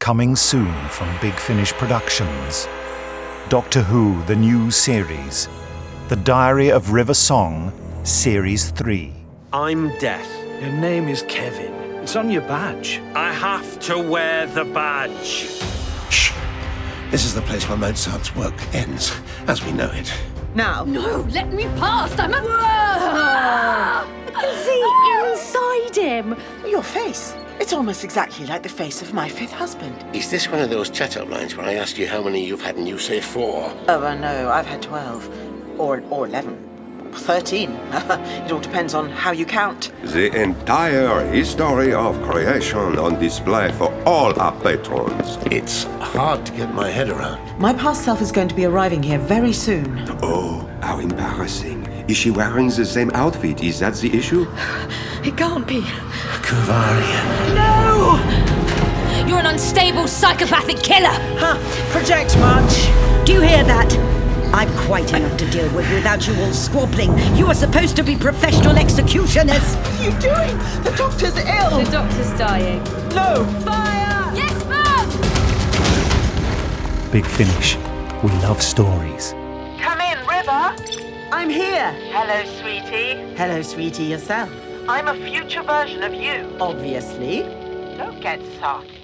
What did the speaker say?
Coming soon from Big Finish Productions. Doctor Who, the new series. The Diary of River Song, Series 3. I'm Death. Your name is Kevin. It's on your badge. I have to wear the badge. Shh. This is the place where Mozart's work ends, as we know it. Now. No, let me past. I'm a... I can see inside him. Your face. It's almost exactly like the face of my fifth husband. Is this one of those chat-up lines where I ask you how many you've had and you say 4? Oh, no, I've had 12. Or 11. 13. It all depends on how you count. The entire history of creation on display for all our patrons. It's hard to get my head around. My past self is going to be arriving here very soon. Oh, how embarrassing. Is she wearing the same outfit? Is that the issue? It can't be. Kuvarian. No! You're an unstable, psychopathic killer. Huh. Project much. Do you hear that? I've quite enough to deal with without you all squabbling. You are supposed to be professional executioners. What are you doing? The doctor's ill. The doctor's dying. No. Fire! Yes, Mum! Big Finish. We love stories. Come in, River. I'm here. Hello, sweetie. Hello, sweetie, yourself. I'm a future version of you. Obviously. Don't get soft.